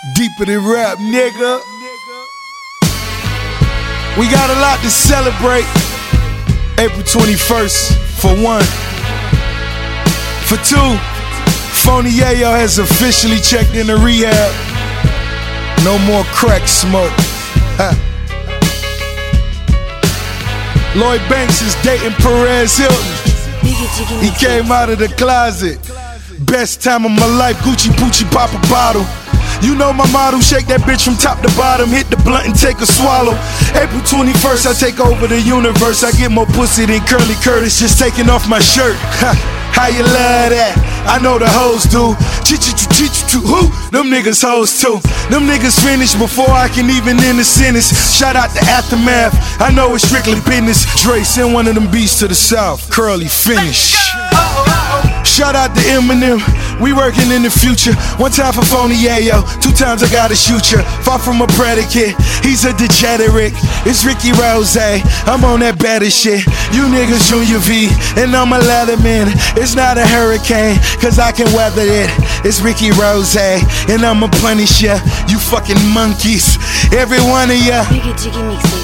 Deeper than rap, nigga. We got a lot to celebrate. April 21st, for one. For two, Phony Yayo has officially checked into rehab. No more crack smoke. Lloyd Banks is dating Perez Hilton. He came out of the closet. Best time of my life, Gucci Poochie pop a bottle. You know my motto, shake that bitch from top to bottom. Hit the blunt and take a swallow. April 21st, I take over the universe. I get more pussy than Curly Curtis just taking off my shirt. How you love that? I know the hoes do. Who? Them niggas hoes too. Them niggas finished before I can even end the sentence. Shout out to Aftermath, I know it's strictly business. Dre, send one of them beats to the south. Curly, finish. Shout out to Eminem, we working in the future. One time for Phony Yayo, 2 times I gotta shoot ya. Far from a predicate, he's a degenerate. It's Ricky Rose, I'm on that better shit. You niggas Junior V, and I'm a Leatherman. It's not a hurricane, cause I can weather it. It's Ricky Rose, and I'ma punish ya. You fucking monkeys, every one of ya.